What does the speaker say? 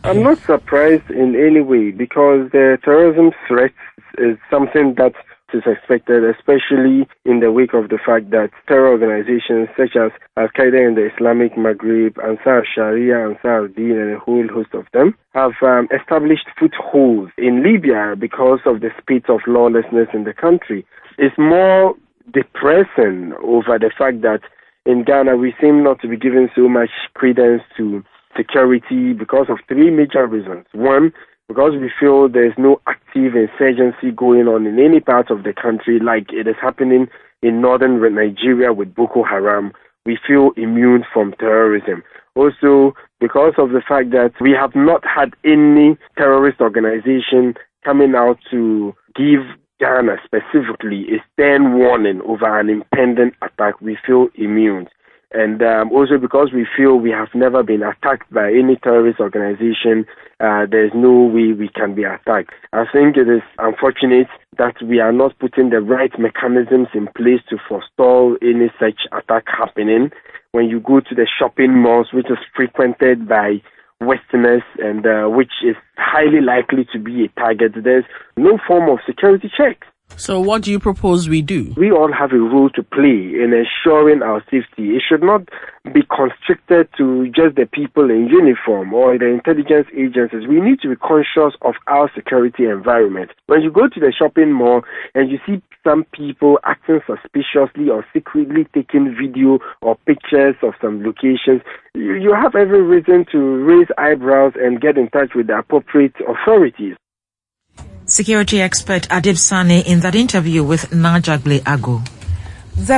I'm not surprised in any way because the terrorism threat is something that is expected, especially in the wake of the fact that terror organizations such as Al-Qaeda in the Islamic Maghreb, Ansar Sharia, Ansar al-Din, and a whole host of them have established footholds in Libya because of the spate of lawlessness in the country. It's more depressing over the fact that in Ghana we seem not to be giving so much credence to security because of three major reasons. One, because we feel there's no active insurgency going on in any part of the country like it is happening in northern Nigeria with Boko Haram. We feel immune from terrorism. Also, because of the fact that we have not had any terrorist organization coming out to give Ghana specifically a stern warning over an impending attack, we feel immune. And also because we feel we have never been attacked by any terrorist organization, there's no way we can be attacked. I think it is unfortunate that we are not putting the right mechanisms in place to forestall any such attack happening. When you go to the shopping malls, which is frequented by Westerners and which is highly likely to be a target, there's no form of security checks. So what do you propose we do? We all have a role to play in ensuring our safety. It should not be constricted to just the people in uniform or the intelligence agencies. We need to be conscious of our security environment. When you go to the shopping mall and you see some people acting suspiciously or secretly taking video or pictures of some locations, you have every reason to raise eyebrows and get in touch with the appropriate authorities. Security expert Adib Sane in that interview with Najagle Ago.